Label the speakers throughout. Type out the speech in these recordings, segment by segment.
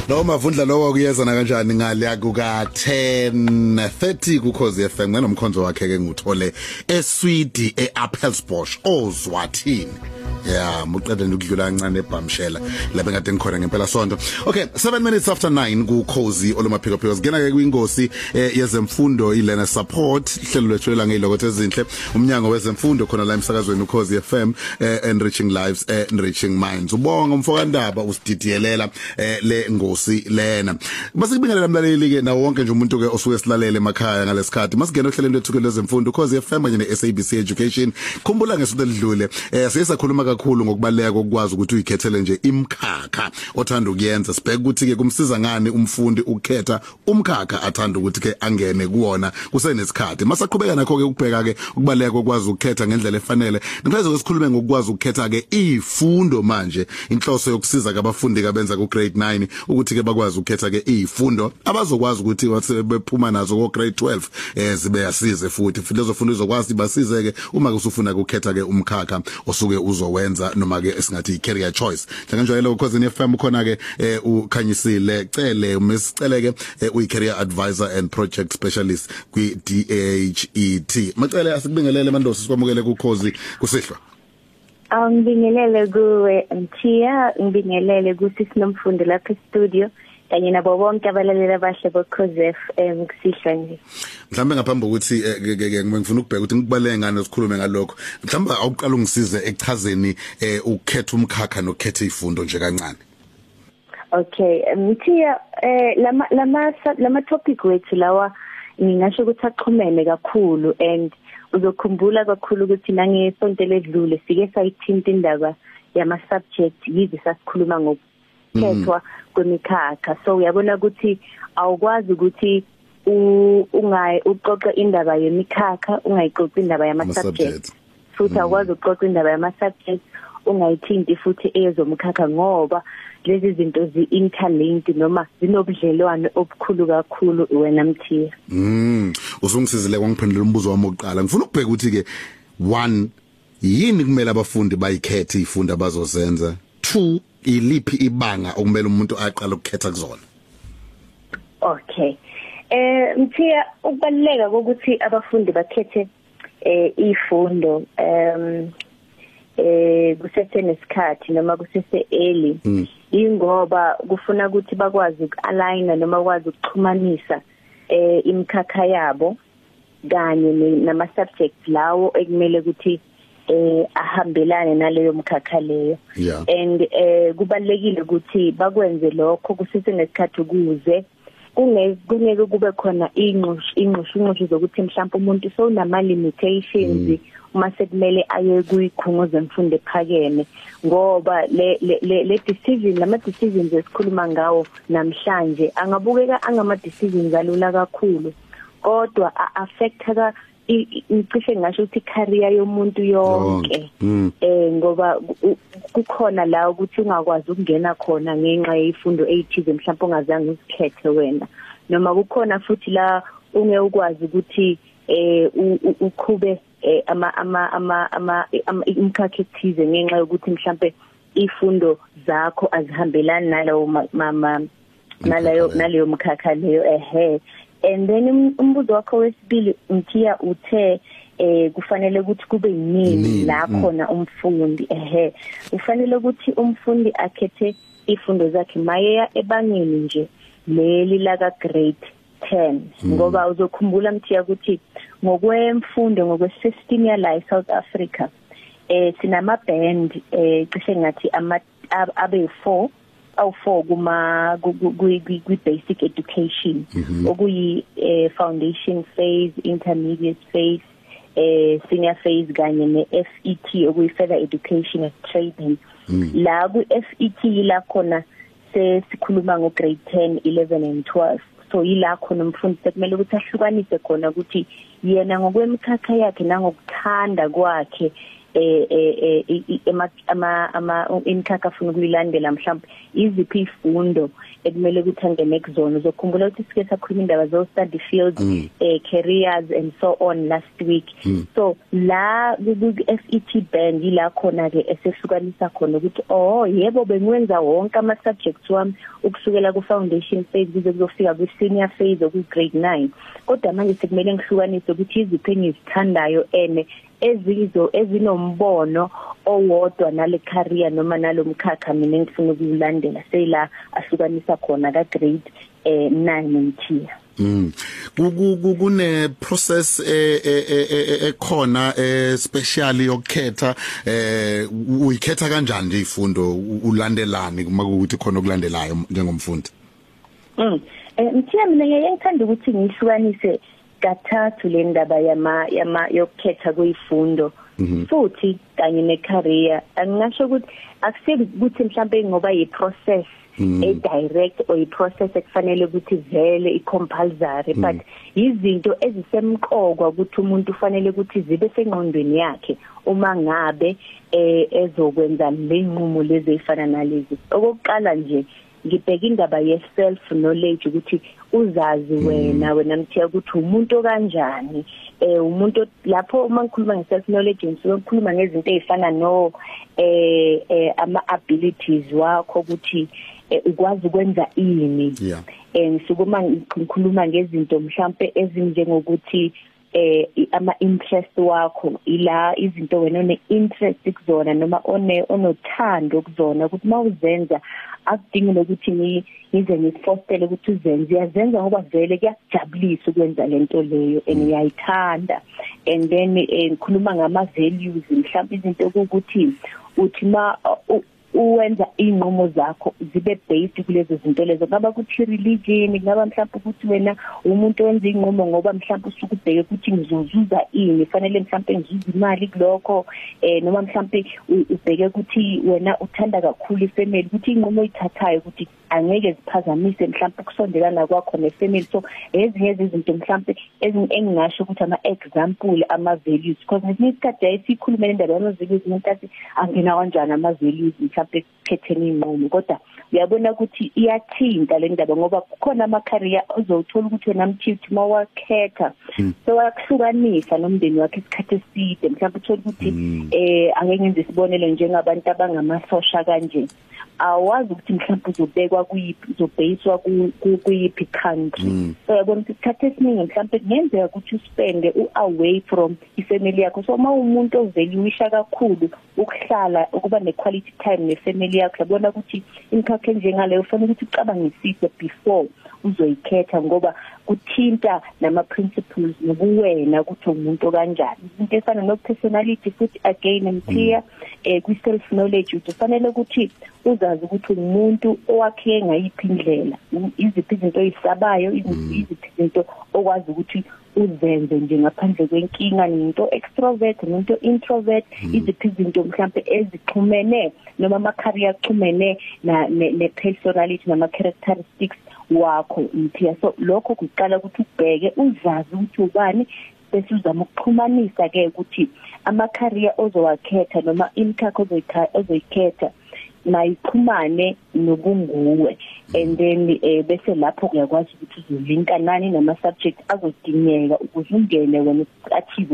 Speaker 1: Lo mavundla lowo kuyezana kanjani ngale kuka 10:30 kuKhosi FM ngenomkhonzo wakhe ke nguthole eSwidi eAppelsbosch ozwathini. Yeah, muqede ukudlula kancane eBhamshela labe ngade ngikhona ngempela sonto. Okay, 7 minutes after 9 kuKhosi olumaphikophiko sigena ke kwingosi yezemfundo iLearner Support ihlelo lethwela ngezilokothe ezinhle umnyango wezemfundo khona la emsakazweni uKhosi FM enriching lives enriching minds. Ubonga umfokandaba usididiyelela le ngosi lena. Masikubingelela mlaleli ke nawo wonke nje umuntu ke osuke silalele emakhaya ngalesikhathi. Masigena ohlelweni lethu lezemfundo uKhosi FM kanye neSABC Education. Khumbula ngesuku elidlule siyakhuluma kakhulu ngokubaleka kokwazi ukuthi uyikhethele nje imkhakha othanda ukuyenza sibheke ukuthi ke kumsiza ngani umfundi ukukhetha umkhakha athanda ukuthi ke angene kuwona kusenesikhathi. Masaqhubeka nakho ke ukubheka ke ukubaleka kokwazi ukukhetha ngendlela efanele. Ngipheze kwesikhulume ngokwazi ukukhetha ke izifundo manje inhloso yokusiza abafundi kabenza ku grade 9 ukuthi ke bakwazi ukukhetha ke izifundo abazokwazi ukuthi wathi bephuma nazo ku grade 12 zibe yasize futhi lezo fundo izokwazi basize ke uma usufuna ukukhetha ke umkhakha osuke uzowenza noma ke esingathi i-career choice. Njengenjalo uKhosi FM khona ke ukhanyisile cele umsicele ke uyi-career advisor and project specialist kwi DHET. Macele asikubingelele mandosi sikwamukele kuKhosi kusihlwa.
Speaker 2: Ngibingelele kuwe Mthia, ngibingelele kuthi sinomfundo lapha e-studio kanye nabo bonke abalaleli abahle boKhosi FM kusihlwa nje.
Speaker 1: Mhlambe ngaphambi ukuthi ngifuna ukubheka ukuthi ngikubaleke ngane sikhulume ngalokho. Mhlambe awuqala ungisize ekuchazeni ukukhetha umkhakha nokukhetha izifundo nje kancane.
Speaker 2: Okay, Mthia lama topic wethu lawa ngingasho ukuthi axhumene kakhulu and uzokhumbula kakhulu ukuthi nangesonto ledlule sike sayithinta indaba yama subject yize sasikhuluma ngokukhethwa kwemikhakha. So uyabona ukuthi awukwazi ukuthi uqoqa indaba yemikhakha ungayiqoqi indaba yama subject. Futhi awukwazi uqoqa indaba yama subject ungayithinti futhi ezomkhakha ngoba lezi zinto zi-interlinked noma zinobudlelwano obukhulu kakhulu wena Mthia.
Speaker 1: Usungisizile kwangiphendula umbuzo wami oqala. Ngifuna ukubheka ukuthi ke 1 yini kumele abafundi bayikhethe izifundo abazozenza. 2 iliphi ibanga okumele umuntu aqala ukukhetha kuzona.
Speaker 2: Okay. Mthia ukubaleka ukuthi abafundi bakhethe izifundo kusese nesikhathi noma kusese early ingoba kufuna ukuthi bakwazi uku-aligna noma bakwazi ukuxhumanisa imkhakha yabo kanye nama subjects lawo ekumele ukuthi ahambelane naleyo mkhakha leyo. And kubalekile ukuthi bakwenze lokho kusese nesikhathi ukuze kungeke kube khona inqushu zokuthi mhlawumbe umuntu so unama limitations uma sekumele aye kuyikhungo zemfundo ephakeme ngoba le decision nama decisions esikhuluma ngawo namhlanje angabukeka angama decisions alula kakhulu kodwa affecta ngicishe ngasho ukuthi career yomuntu yonke ngoba kukhona la ukuthi ungakwazi ukungena khona ngenxa yezifundo ezithize mhlawumbe ongazange uzikhethe wena noma kukhona futhi la unge ukwazi ukuthi ukhube imkhakha ethize ngenxa yokuthi mhlawumbe izifundo zakho azihambelani naleyo mkhakha leyo and then umbuzo wakho wesibili Mthia uthe kufanele ukuthi kube yini la khona umfundi ufanele ukuthi umfundi akhethe izifundo zakhe maye ebangeni nje leli la ka grade 10 ngoba uzokhumbula Mthia ukuthi ngokwemfundo ngokwe-system yala South Africa sinama band cishe ngathi abe 4 kuma basic education okuyi foundation phase, intermediate phase, senior phase kanye ne-FET okuyi further education and training. La ku FET la khona sesikhuluma ngo grade 10, 11 and 12. So yila khona umfundi sekumele ukuthi ahlukanise khona ukuthi yena ngokwemkhakha yakhe nangokuthanda kwakhe imkhakha afuna ukuyilandela mhlawumbe iziphi izifundo ekumele ukuthi angene kuzona uzokhumbula ukuthi sike sakhuluma indaba zo study fields careers and so on last week so la ku FET band ila khona ke esehlukanisa khona ukuthi yebo bengiwenza wonke ama subjects wami ukusukela ku foundation phase kuze kuzofika ku senior phase oku grade 9 kodwa manje sekumele ngihlukanise ukuthi iziphi engizithandayo ezinombono owodwa nale career noma nalomkhakha mina ngifuna ukuyilandela seyila ahlukanisa khona ka grade 9 ntiya
Speaker 1: kune process ekhona especially yokukhetha uyikhetha kanjani nje izifundo ulandelani kuma ukuthi khona okulandelayo njengomfundi
Speaker 2: ntiya mina ngiyengithanda ukuthi ngihlukanise kathathu le ndaba yokukhetha kwezifundo futhi kanye necareer angingasho ukuthi akusebi ukuthi mhlambe ngoba yiprocess direct or iprocess ekufanele ukuthi vele icompulsory but izinto ezisemqoka ukuthi umuntu ufanele ukuthi zibe sengqondweni yakhe uma ngabe ezokwenza lenqumo lezi ezifana nalezi okokuqala nje ngibheka indaba ye-self knowledge ukuthi uzazi wena mthiya ukuthi umuntu kanjani umuntu lapho uma ngikhuluma nge-self knowledge ngisukhuluma ngezinto ezifana no ama abilities wakho ukuthi ukwazi ukwenza ini ngisukuma ngikhuluma ngezinto mhlambe ezinjengokuthi ama interest wakho ila izinto wena one interest kuzona noma onothando kuzona ukuthi mawuzenza akudingi nokuthi ngize ngifostele ukuthi uzenze uyazenza ngoba vele kuyajabulisa ukwenza lento leyo engiyayithanda and then ngikhuluma ngama values mhlawumbe izinto ukuthi uthi uwenza inqumo zakho zibe based kulezo zinto lezo ngaba kuthi religion ngaba mhlawumbe ukuthi wena umuntu wenza inqumo ngoba mhlawumbe usuku ubheke ukuthi ngizozuza ini fanele mhlawumbe ngizuza imali kulokho noma mhlawumbe ubheke ukuthi wena uthanda kakhulu ifamily ukuthi inqumo oyithathayo ukuthi angeke ziphazamise mhlawumbe ukusondelana kwakho nefamily so ezinye izinto mhlawumbe engingasho ukuthi ama example ama values because ngesinye isikhathi ayisikhulumela indaba yama values ngenkathi angena kanjani ama values mhlawumbe khetheni inqumo kodwa uyabona ukuthi iyathinta le ndaba ngoba kukhona ama career ozothola ukuthi wena mthithi mawakhetha so wakuhlukanisa nomndeni wakhe isikhathi eside mhlawumbe uthola ukuthi angeke ngenze isibonelo njengabantu abangamasosha kanje awazi ukuthi mhlawumbe uzobekwa uzobhayiswa kuyiphi country so yabona isikhathi esiningi mhlawumbe kungenzeka ukuthi uspende away from ifamily yakho so uma umuntu ovaluisha kakhulu ukuhlala ukuba nequality time nefamily yakho yabona ukuthi imkhakha njengaleyo ufanele ukuthi ucabangisise before uzoyikhetha ngoba kuthinta nama principles nobuwena ukuthi umuntu kanjani into efana no personality futhi again mthiya ku self knowledge ufanele ukuthi uzazi ukuthi umuntu owakhe ngayiphi indlela iziphi izinto ezisabayo iziphi izinto okwazi ukuthi uzenze nje ngaphandle kwenkinga ninto extrovert ninto introvert iziphi izinto mhlambe ezixhumene noma ama career axhumene ne personality nama characteristics wakho mthiya so lokho kuqala ukuthi ubheke uzazi ukuthi ubani bese uzama ukuxhumanisa ke ukuthi ama career ozowakhetha noma imkhakha ozoyikhetha mayixhumane nobunguwe and then bese lapho kuyakwazi ukuthi uzolinka nani nama subject azodingeka ukuze ungene wena achieve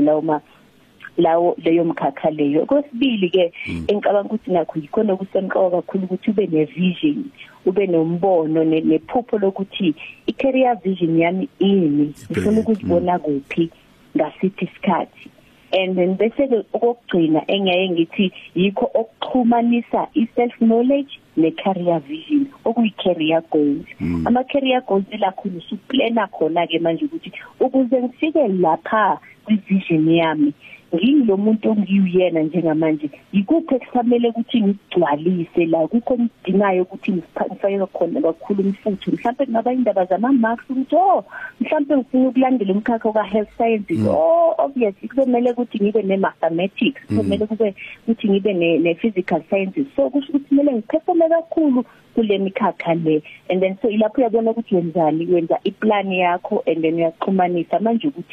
Speaker 2: lawo leyo mkhakha leyo kwesibili ke engicabanga ukuthi nakho yikhona kusemqoka kakhulu ukuthi ube nevision ube nombono nephupho lokuthi i-career vision yami ini ngifuna ukuzibona kuphi ngasithi isikhathi and then bese okugcina engiyaye ngithi yikho okuxhumanisa i-self knowledge ne-career vision okuyi-career goals ama-career goals lakhulu usuplana khona ke manje ukuthi ukuze ngifike lapha kwi-vision yami ngilo muntu ongiyena njengamanje yikuphi kufanele ukuthi ngigcwalise la kukho ngidingayo ukuthi ngifake khona kakhulu umfutho mhlawumbe kungaba indaba zama marks ukuthi mhlawumbe ngifuna ukulandela umkhakha ka health sciences obviously kumele ukuthi ngibe ne mathematics kumele kube ukuthi ngibe ne physical sciences so kusho ukuthi kumele ngiphefome kakhulu kule mikhakha le and then so ilapho uyabona ukuthi wenzani wenza iplan yakho and then uyaxhumanisa manje ukuthi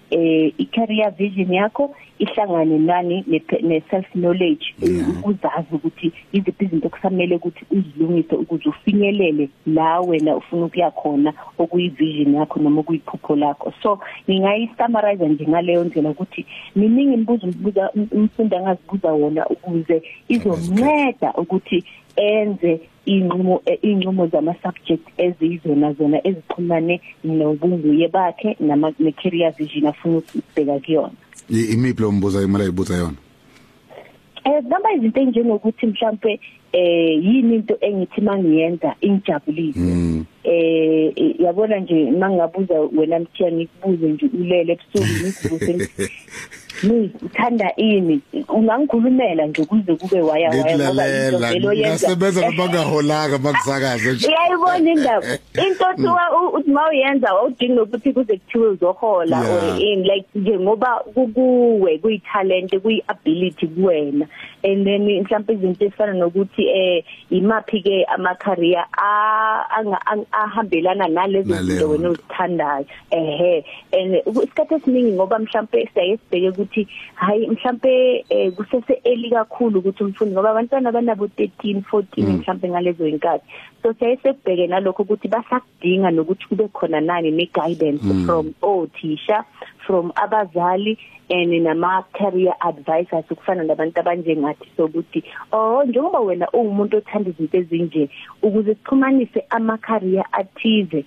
Speaker 2: i-career vision yakho ihlangane nani ne-self knowledge ukuzazi ukuthi iziphi izinto kusamele ukuthi uzilungise ukuze ufinyelele la wena ufuna ukuya khona okuyi-vision yakho noma okuyiphupho lakho. So ngingayi-summarize nje ngaleyo ndlela ukuthi miningi imibuzo umfundi angazibuza wona ukuze izomnceda ukuthi enze inqumo zama-subject eziyizona zona ezixhumane nobunguye bakhe ne-career vision afuna ukubheka kuyona.
Speaker 1: Imiphi lo mbuzo imali ayibuza yona?
Speaker 2: Noma izinto enjengokuthi mhlambe yini into engithi mangiyenza ingijabulise. Yabona nje mangabuza wena Mthiya ngikubuze nje ulele ebusuku ngikubuze uthanda ini ungangikhulumela nje kuze kube waya ngoba into yenza
Speaker 1: ngasebenza ngabangaholanga bakusakaza nje.
Speaker 2: Uyayibona indaba into uthi mawuyenza awudingi ukuthi kuze kuthiwe uzohola or in like nje ngoba kuwe kuyitalent kuyiability kuwena. And then mhlawumbe izinto ezifana nokuthi imaphi ke ama career ahambelana nalezo zinto wena uzithandayo. And isikhathi esiningi ngoba mhlawumbe siyayesibheke ukuthi hayi mhlawumbe kusese early kakhulu ukuthi umfundi ngoba abantwana abanabo 13 14 mhlawumbe ngalezo inkathi. So siyayesibheke nalokho ukuthi basakudinga nokuthi kube khona nani ne guidance from othisha, from abazali and nama career advisors ukufana nabantu abanjengathi sokuthi njengoba wena ungumuntu othanda izinto ezinje ukuze sixhumanise ama career athize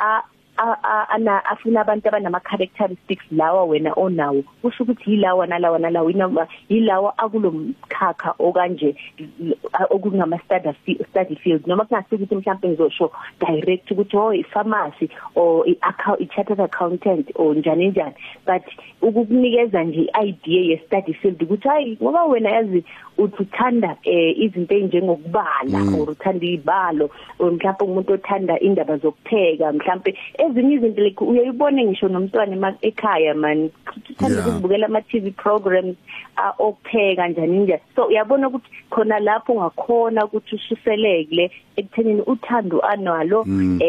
Speaker 2: afuna abantu abanama characteristics lawa wena onawo kusho ukuthi yilawa nalawa inoma yilawa akulomkhakha okanje okungama study field noma kungasuka ukuthi mhlawumbe ngizosho direct ukuthi i-pharmacy or i-chartered accountant or njani but ukukunikeza nje idea ye-study field ukuthi hayi ngoba wena yazi uthanda izinto ezinjengokubala or uthanda ibalo or mhlawumbe umuntu othanda indaba zokupheka mhlawumbe ezinye izinto like uyayibona ngisho nomntwana ekhaya man uthanda ukubukela ama TV programs okupheka njani so uyabona ukuthi khona lapho ungakhona ukuthi ususelekile ekuthenini uthando analo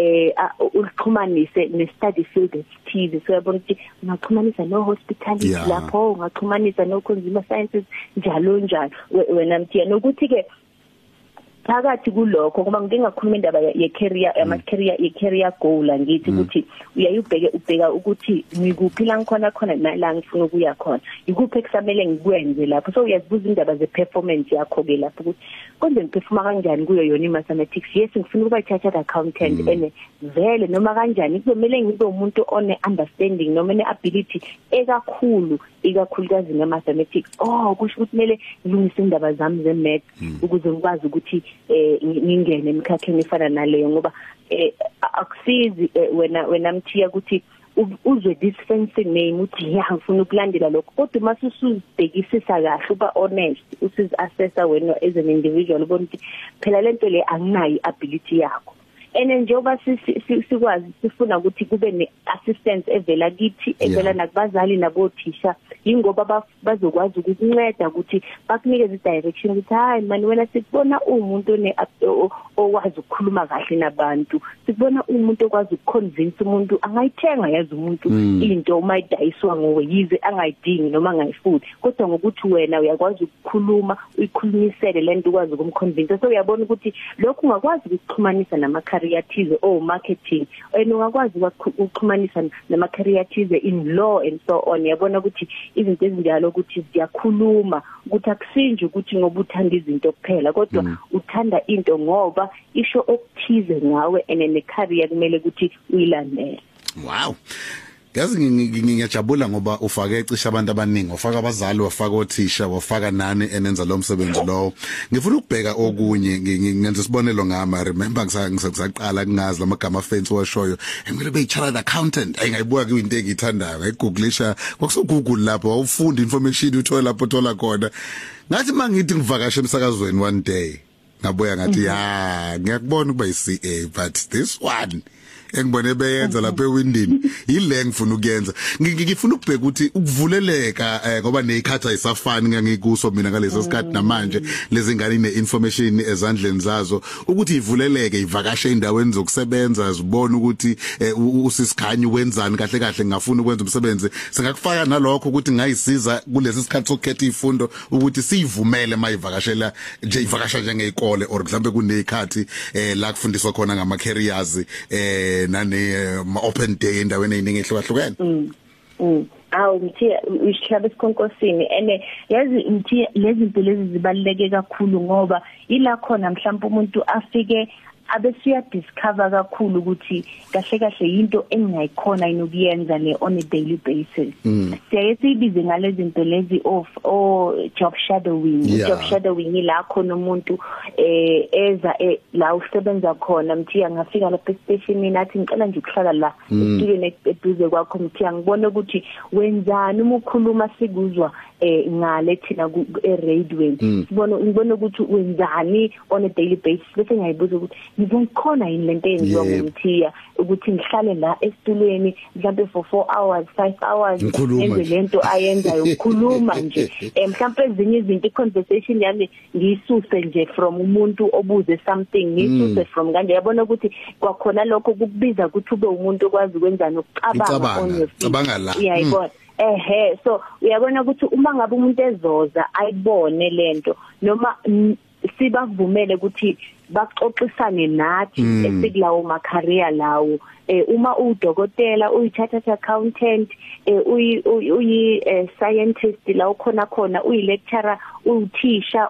Speaker 2: uxhumanise ne-study field esithize. So uyabona ukuthi ungaxhumanisa no hospitality lapho ungaxhumanisa no consumer sciences njalo wena Mthiya nokuthi ke phakathi kulokho ngoba ngingakhuluma indaba ye-career ye-career goal ngithi ukuthi ubheka ukuthi ngikuphila ngikhona la ngifuna ukuya khona ikuphi ekusamele ngikwenze lapho. So uyazibuza indaba ze-performance yakho ke lapho ukuthi konje ngiphefuma kanjani kuyo yona i-mathematics. Yes ngifuna ukuba chartered accountant ene vele noma kanjani kuzomela ngibe umuntu one-understanding noma ne-ability ikakhulukazi nge-mathematics. Kusho ukuthi kumele ngilungise indaba zami ze-math ukuze ngikwazi ukuthi ngingene emkhakheni efana naleyo ngoba akusizi wena Mthiya ukuthi uzwe this fencing name uthi ngifuna ukulandela lokho kodwa mase usuzibhekisisa kahle uba honest usizassessa wena as an individual ubona ukuthi phela lento le anginayo ability yakho. Njengoba sikwazi sifuna ukuthi kube ne-assistance evela kithi evela nakubazali nabothisha ingoba bazokwazi ukukunceda ukuthi bakunikeze i-direction ukuthi hayi mani wena sikubona umuntu okwazi ukukhuluma kahle nabantu, sikubona umuntu okwazi ukuconvince umuntu angayithenga yazi umuntu into uma idayiswa ngowe yize angayidingi noma angayifuni kodwa ngokuthi wena uyakwazi ukukhuluma uyikhulumisele lento ukwazi ukumconvince. So uyabona ukuthi lokhu ungakwazi ukuxhumanisa nama-career athize marketing ungakwazi ukuxhumanisa nama-career athize in law and so on. Yabona ukuthi izinto ezinjalo ukuthi ziyakhuluma ukuthi akusinje ukuthi ngoba uthanda izinto kuphela kodwa uthanda into ngoba isho okuthize ngawe ne-career kumele ukuthi uyilandele.
Speaker 1: Wow. Yazi ngiyajabula ngoba ufake ecisha abantu abaningi, wafaka abazali, wafaka othisha, wafaka nani enenza lo msebenzi lo. Ngifuna ukubheka okunye, ngenza isibonelo ngama remember ngisaqala kungazi lamagama afensi washoyo. Ngimele be chartered accountant. Engayibuka kuyinto engiyithandayo. Ngayigooglesha kwakuso Google lapho awufunda information uthola lapho thola khona. Ngathi mangithi ngivakashe emsakazweni one day. Ngabuya ngathi ngiyakubona ukuba yi-CA but this one engibone beyenza lapha ewindini ile ngifuna ukuyenza ngifuna ukubheka ukuthi ukuvuleleka ngoba nezikhathi ayisafani ngangikuso mina ngaleso sikhathi namanje lezi ngane neinformation ezandleni zazo ukuthi ivuleleke ivakashe endaweni zokusebenza zibone ukuthi usisikhanya wenzani kahle kahle ngafuna ukwenza umsebenzi singakufaka nalokho ukuthi ngayisiza kulesi sikhathi sokukhetha ifundo ukuthi sivumele mayivakashela nje ivakasha njengezikole or mhlambe kunezikhathi la kufundiswa khona ngama careers nane open day endaweni eziningi ehlukahlukene
Speaker 2: awu ngithi isihlaba esikhonkosini ene yazi ngithi lezi zinto lezi zibaluleke kakhulu ngoba ila khona mhlawumbe umuntu afike abesiya discover kakhulu ukuthi kahle kahle into engayikhona inokuyenza le on a daily basis siyayibize ngalezi zinto lezi of job shadowing job shadowing la khona umuntu eza la usebenza khona mthiya ngafika lapha station nathi ngicela nje ukuhlala la student eduze kwakho mthiya ngibone ukuthi wenzani uma ukhuluma sikuzwa ngale thina ku radio ngibone ukuthi wenzani on a daily basis bese ngiyayibuza ukuthi ngizokhona yini lento enziwa ngomthiya ukuthi ngihlale la esitulweni mhlambe for 4 hours 5 hours enze lento ayenzayo ukukhuluma nje mhlambe ezinye izinto i-conversation yami ngiyisuse nje from umuntu obuze something ngiyisuse from kanje yabona ukuthi kwakhona lokho kukubiza ukuthi ube umuntu okwazi ukwenza nokucabanga on your feet iyayibona so uyabona ukuthi uma ngabe umuntu ezoza ayibone lento noma sibavumele ukuthi baxoxisane nathi esikulawo ma career lawo uma udokotela uyi-chartered accountant uyi scientist la ukhona uyi lecturer uyithisha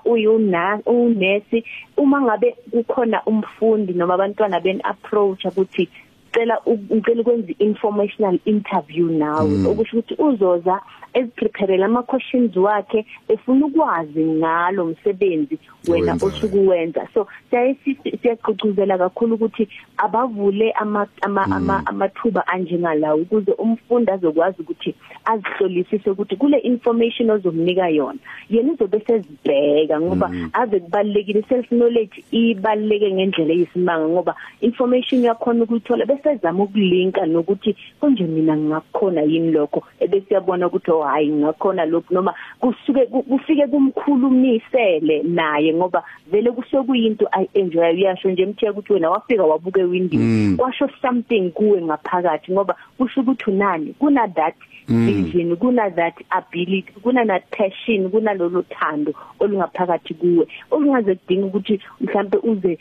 Speaker 2: unesi uma ngabe kukhona umfundi noma abantwana ben approach ukuthi ngicela ukwenza informational interview nawe okusho ukuthi uzoza ezipreparela ama questions wakhe efuna ukwazi ngalo umsebenzi wena osukuwenza so siyaqhubuzela kakhulu ukuthi abavule amathuba anjengalawo ukuze umfundi azokwazi ukuthi azihlolisise ukuthi kule information ozomnika yona yena uzobe sezibheka ngoba ave kubalekile self knowledge ibaleke ngendlela eyisimanga ngoba information yakho ukuyithola bese zama ukulinka nokuthi konje mina ngingakhona yini lokho ebese yabona ukuthi hayi ngakhona lokho noma kufike kumkhulumisele naye ngoba vele kusokuyinto ayenjoya uyasho nje mthiya ukuthi wena wafika wabuka ewindini washo something kuwe ngaphakathi ngoba kusho ukuthi unani kuna that vision kuna that ability kuna that passion kuna lolu thando olungaphakathi kuwe olungaze kudinga ukuthi mhlambe uze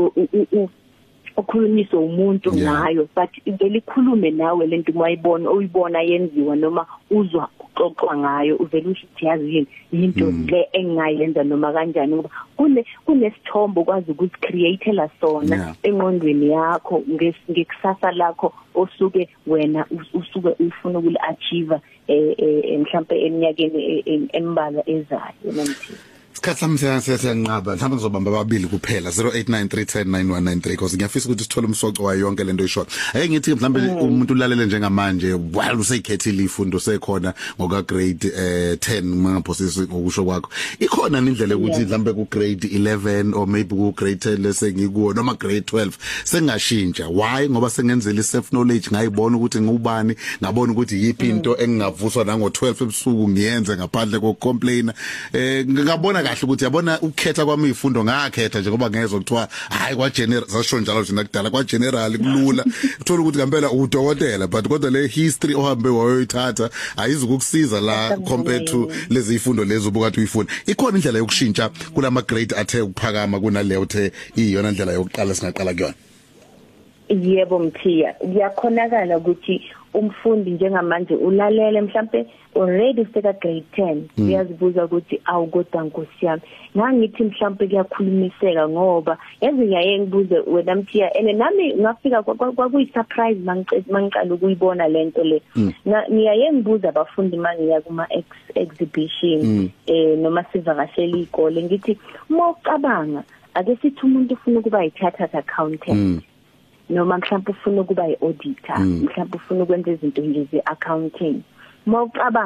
Speaker 2: ukhulumiswe umuntu ngayo but vele ikhulume nawe lento mayibona uyibona yenziwa noma uzwa uxoxwa ngayo uvela uthi yazi into le engayenza noma kanjani ngoba kunesithombo kwazi ukuthi createela sona engqondweni yakho ngekusasa lakho osuke wena usuke ufuna ukuli achieve mhlambe eminyakeni embala ezayo nomthi
Speaker 1: Isikhathi sami siyanqaba mhlawumbe ngizobamba ababili kuphela 0893109193 because ngiyafisa ukuthi sithole umsoco wayo yonke lento eyisho. Ake ngithi mhlawumbe umuntu ulalele njengamanje while useyikhethile ifundo sekhona ngoka grade 10 mangaphosisi ngokusho kwakho. Ikhona indlela ukuthi mhlawumbe ku grade 11 or maybe ku grade 10 lesengikuwo noma grade 12 sengashintsha. Why? Ngoba sengenzela self knowledge ngayibona ukuthi ngubani, ngabona ukuthi yipi into engingavuswa nango 12 ebusuku ngiyenze ngaphandle kokcomplaina. Ngabona kahle ukuthi yabona ukukhetha kwami ifundo ngakhetha nje ngoba ngezwe kuthiwa hayi kwa general sasho njalo nje nakudala kwa general kulula uthola ukuthi ngempela udokotela but kodwa le history ohambe wayoyithatha ayizukukusiza la compared to lezi ifundo lezo obukathi uyifuna. Ikhona indlela yokushintsha kulama grade athe ukuphakama kunaleyo the iyona indlela yokuqala singaqala kuyona.
Speaker 2: Yebo mthiya kuyakhonakala ukuthi umfundi njengamanje ulalele mhlambe already seka grade 10 uyazibuza ukuthi awukodwa nkosiyami ngangithi mhlambe kuyakhulumiseka ngoba yazi ngiyaye ngibuze wena mthiya ene nami ngafika kwakuyi surprise mangiqala ukuyibona lento le ngiyaye ngibuza abafundi mangiya kuma exhibition noma sivakashela ikole ngithi uma ucabanga ake sithi umuntu ufuna ukuba yi-chartered accountant noma mhlawumbe ufuna ukuba yi-auditor mhlawumbe ufuna ukwenza izinto nje ze-accounting mawucabanga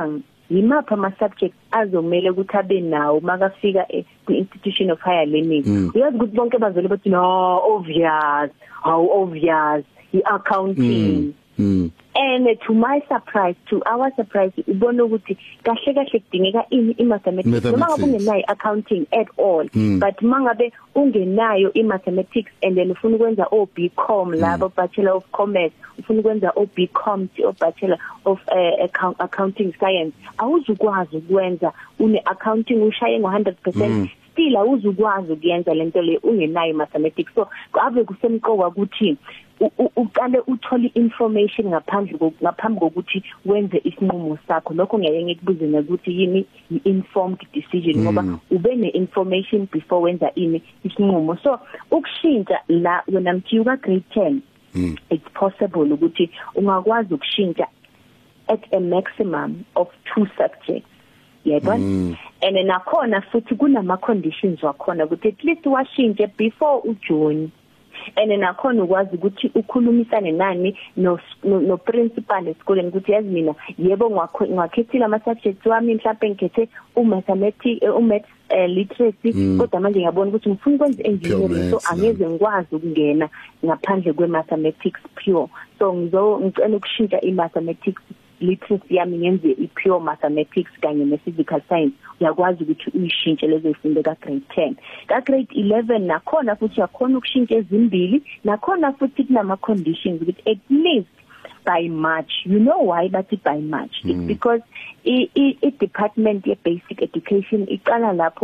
Speaker 2: yimapha ama subjects azomela ukuthi abe nawo makafika ku-institution of higher learning uyazi ukuthi bonke bazole bathi no obvious how obvious i-accounting and to my surprise, to our surprise, ubona ukuthi kahle kudingeka i-mathematics noma ngabe ungenayo accounting at all but mangabe ungenayo i-mathematics and then ufuna ukwenza BCom labo Bachelor of Commerce ufuna ukwenza BCom or Bachelor of Accounting Science awuzukwazi ukwenza accounting ushaye ngo100% still awuzukwazi ukuyenza lento le ungenayo mathematics so ave kusemqoka ukuthi uqale uthole information ngaphambi kokuthi wenze isinqumo sakho lokho ngeke ngikubuze ukuthi yini informed decision ngoba ube ne-information before wenza isinqumo so ukushintsha la wena mthiuka grade 10 it's possible ukuthi ungakwazi ukushintsha at a maximum of 2 subjects yebo and nakhona futhi kunama conditions wakhona ukuthi at least washintshe before uJune and nakhona ukwazi ukuthi ukhulumisane nani no principal esikoleni ukuthi yazi mina yebo ngakhethile ama subjects wami mhlawumbe ngikhethe mathematics maths literacy kodwa manje ngiyabona ukuthi ngifuna ukwenza engineering so angeze ngikwazi ukungena ngaphandle kwe mathematics pure so ngicela ukushintsha i-mathematics literacy yami ngenze i-pure mathematics kanye ne-physical science uyakwazi ukuthi uyishintshe lezo izifundo ka grade 10 ka grade 11 nakhona futhi yakhona ukushintsha ezimbili nakhona futhi kunama conditions ukuthi at least by March you know why but by March it's because i department ye basic education iqala lapho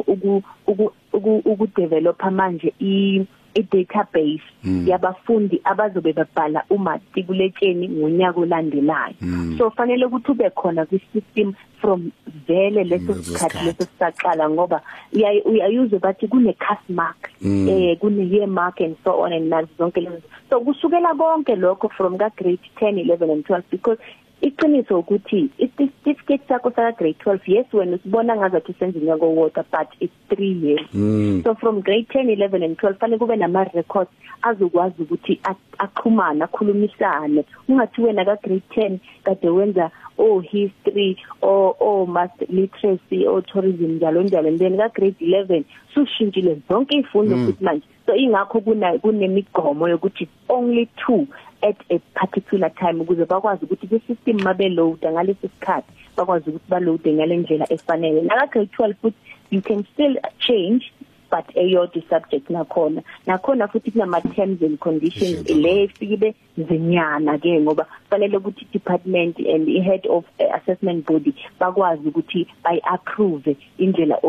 Speaker 2: uku develop manje i-database yabafundi abazobe babhala umatikuletsheni ngonyaka olandelayo so fanele ukuthi ube khona kwi-system from vele leso sikhathi leso saqala ngoba uyayuze bathi kune class mark kune year mark and so on and nazo zonke lezo so kusukela konke lokho from ka grade 10 11 and 12 because iqiniso ukuthi certificate sakho sa grade 12 yes when usibona ngazathi senze nyaka owodwa but it's 3 years so from grade 10 11 and 12 fanele kube nama records azokwazi ukuthi aqhumana akhulumisane ungathi wena ka grade 10 kade wenza history or math literacy or tourism njalo and then ka grade 11 sushintshile zonke izifundo futhi manje so ingakho kunemigomo yokuthi only 2 at a particular time ukuze bakwazi ukuthi the system mabe load ngalesi sikhathi bakwazi ukuthi ba load ngalendlela efanele na grade 12 futhi you can still change but your subject nakhona futhi kunama terms and conditions le ifike zinyana ke ngoba fanele ukuthi department and the head of assessment body bakwazi ukuthi by approve indlela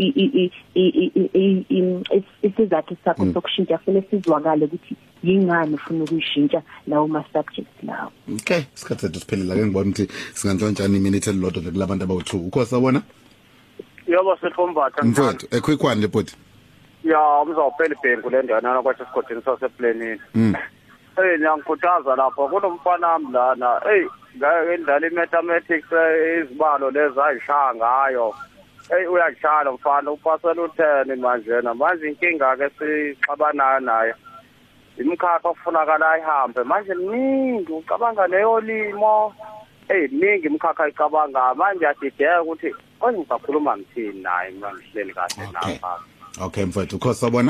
Speaker 2: isizathu sakho sokushintsha fune sizwakale ukuthi yingani ufuna ukuyishintsha lawo ma subjects lawo
Speaker 1: okay isikhathi sethu siphelile ke ngibona ukuthi singantshontsha iminute elilodwa kulabantu abawu2 ukhosa bona
Speaker 3: yebo sekhombatha
Speaker 1: mfowethu equickwane le body
Speaker 3: ya umzawuphela ibhengu lendana kwathi esigodini saseplanini ngiyakhuthaza lapho kunomfana wami lana ngendlala i-mathematics izibalo lezi ayishaya ngayo uyadlala mfana upasela u10 manje inkinga ke sixabanayo naye imkhakha ofunakala ayihambe manje ningi ucabanga neyolimo ningi imkhakha icabanga manje adideka ukuthi ngisakhuluma ngithini naye ngihleli kahle napha
Speaker 1: okay mfowethu ukhosa bona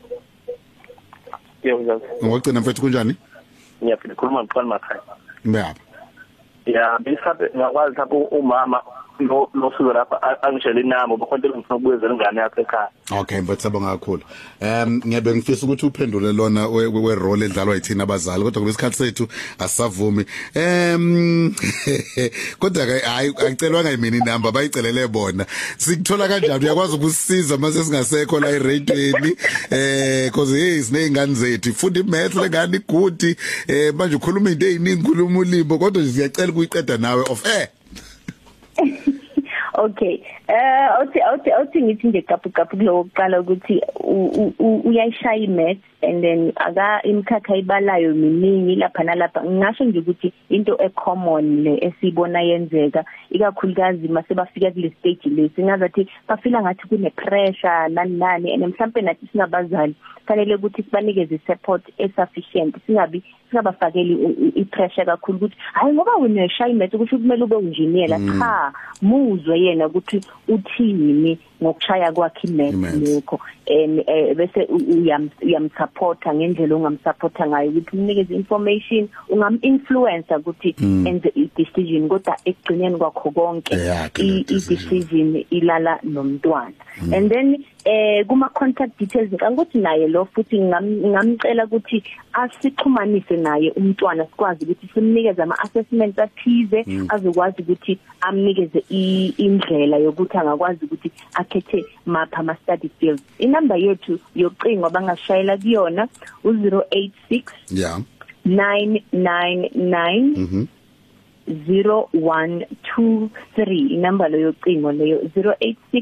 Speaker 3: yebo
Speaker 1: ngokugcina mfowethu kunjani
Speaker 3: ngiyaphila khuluma ngiqala makhaya
Speaker 1: ngiyapha
Speaker 3: ya bisabe ngakwazi lapho umama lo suka lapha angishela inamba bakhonto ngifuna ukubuyezela ingane yakhe ekhaya
Speaker 1: okay mfowethu sabonga kakhulu ngiyabe ngifisa ukuthi uphendule lona we role edlalwa yithina abazali kodwa kubesikhathi sethu asavumi kodwa hayi akucelwa ngayimini inamba bayicelele bona sikuthola kanjani uyakwazi ukusisiza mase singasekho la eradweni because sineyingane zethu ifunda imath lengane igudi manje ukhuluma into eziningi ukhuluma ulimbo kodwa siyacela ukuyiqeda nawe of
Speaker 2: okay awuthi ngithi nje kapu lokuqala ukuthi uyayishaya imath and then imkhakha ibalayo miningi lapha nalapha ngisho nje ukuthi into ecommon le esibona yenzeka ikakhulukazi mase bafika kule stage lesi ngazathi bafila ngathi kune pressure nani and mhlambe nathi singabazali fanele ukuthi sibanikeze support sufficient singabafakeli ipressure kakhulu ukuthi hayi ngoba wena shayimete ukuthi kumele ube engineer cha muzwe yena ukuthi uthini ngokushaya kwakhe imesi lokho bese uyamsupporta ngendlela ongamsupporta ngayo ukuthi unikeze information ungam-influence ukuthi enze i-decision kodwa ekugcineni kwakho konke i-decision ilala nomntwana and then kuma contact details ngokuthi naye lo futhi ngamcela ukuthi asixhumanise naye umntwana sikwazi ukuthi simnikeze ama-assessments athize azokwazi ukuthi amnikeze indlela yokuthi angakwazi ukuthi akhethe mapha ama-study fields. Inamba yethu yocingo abangashayela kuyona u-086 999 0123 inamba leyo cingo leyo 086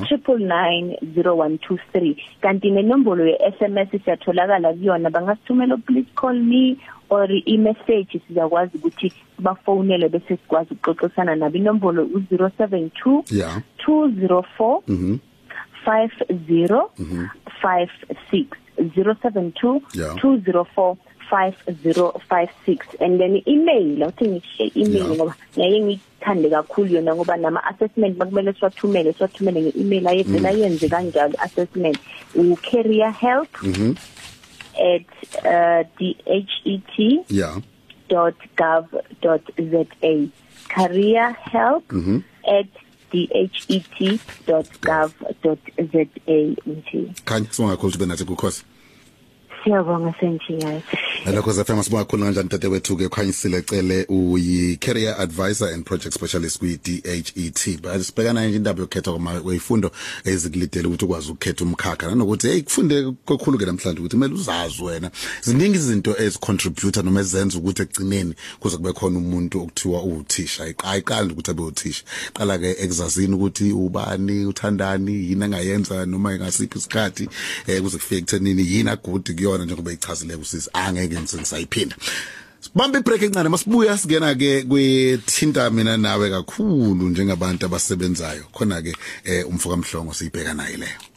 Speaker 2: 9990123 kanti nenombolo ye SMS siyatholakala kuyona bangasithumela please call me or i-message sizakwazi ukuthi bafonele bese sikwazi ukuxoxisana nabo inombolo u072 204 5056 072 204 5056 and then email uthi ngishe email ngoba ngeke ngithande kakhulu yona ngoba nama assessment bakumele siwathumele nge-email ayevela yenze kanjalo assessment career help at dhet.gov.za career help at dhet.gov.za
Speaker 1: khanya songakhulu ube nathi kukhosi
Speaker 2: siyabonga senjiyazi
Speaker 1: Lokho zafema sibonga kakhulu kanjani tete wethu ke khanyisile cele uyi career advisor and project specialist kwi DHET basibhekana nje indaba yokhetha kwezifundo ezikulidela ukuthi ukwazi ukukhetha umkhakha nanokuthi kufunde kokhulu ke namhlanje ukuthi kumele uzazi wena ziningi izinto ezicontributor noma ezenza ukuthi ekugcineni kuze kube khona umuntu okuthiwa uthisha ayiqali ukuthi abe uthisha qala ke ekuzazini ukuthi ubani uthandani yini angayenza noma engasiphi isikhathi kuze kufike ekuthenini yini agudi kuyona njengoba ichazile usisi angeke ngisayiphinda sibambe ibreak encane masibuya singena ke kwethinta mina nawe kakhulu njengabantu abasebenzayo khona ke umfoka Mhlongo siyibheka naye leyo